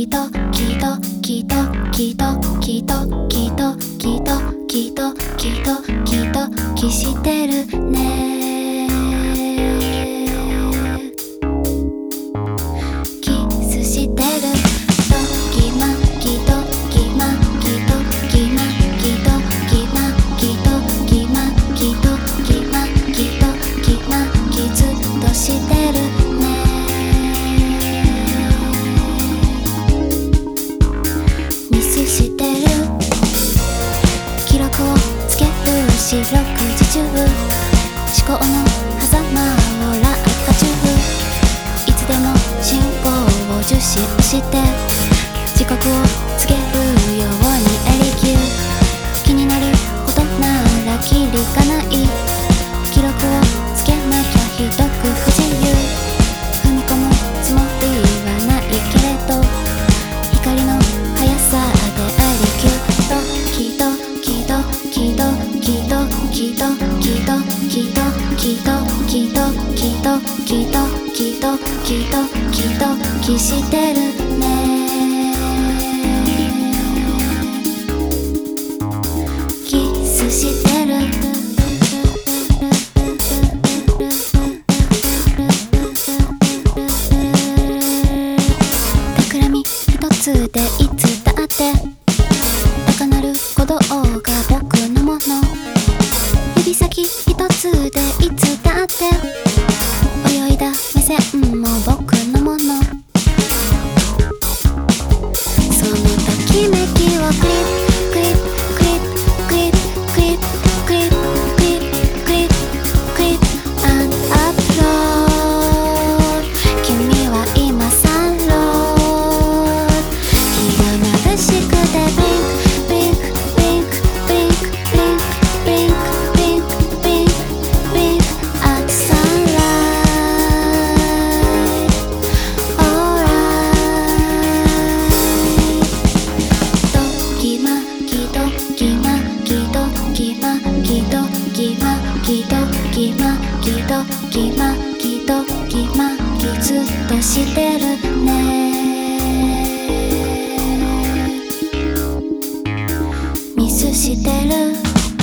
きっときっときっときっときっときっときっときっときっときっときしてるね。キスしてるときまきときまきときまきときまきときまきときまきときまきずっとしてるね。ミスしてる記録をつける四六時中思考の狭間を落下中いつでも進行を受信して時刻をつけるようにエリキュー気になるほどならキリがない記録をつけなきゃひどく不自由踏み込むつもりはないけれど光の速さでありきゅっときっときっときっときっときっときっときっときっときっときっときっときっときっときっときしてるね。キスしてる企み一つでいつだって高鳴る鼓動が僕のもの指先一つでいつだって泳いだ目線も僕のものそのときめきをクリップクリップクリップクリップクリップクリップクリップクリップクリップアンドアップロード君は今サンロード日が眩しくてブリンクブリンクブリンクブリンクブリンクブリンクブリンクブリンクアットサンライトオーライトきまきときまきときまきときまきときまきときまきときまきずっとしてるね。ミスしてる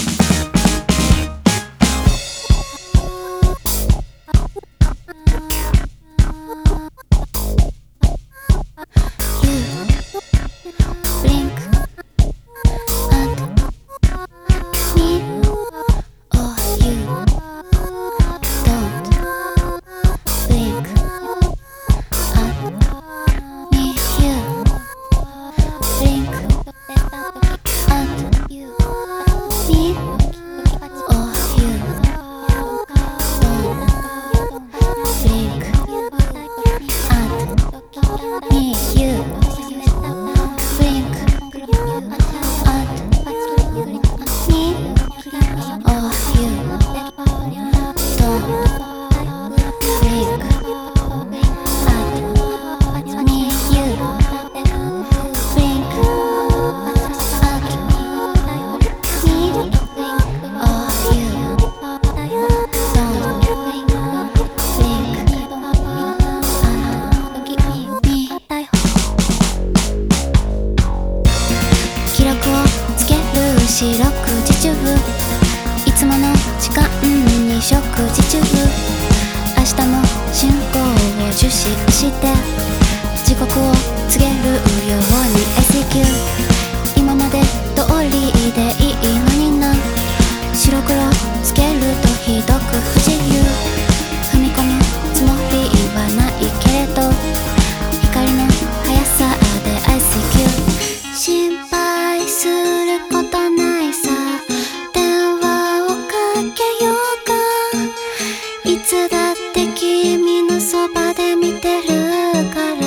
四六時中いつもの時間に食事中明日も進行を受信して時刻を告げるように SQ 今まで通りでいいのにな白黒つけるとひどく不自由踏み込むつもりはないけれど光の速さで ICQ 心配することないさ電話をかけようかいつだって君のそばで見てるから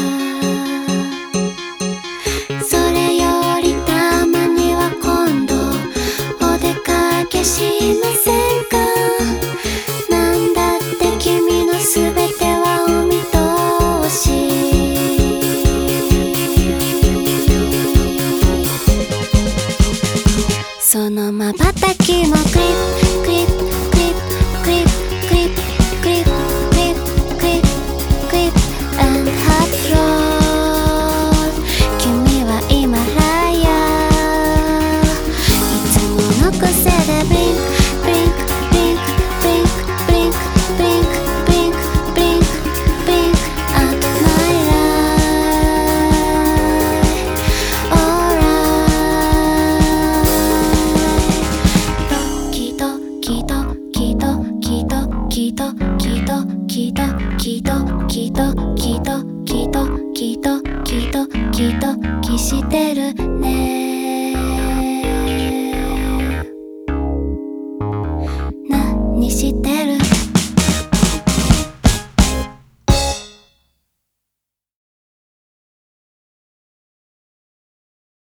それよりたまには今度お出かけしませんかなんだって君のすべてはお見通しその瞬きもクリップクリップ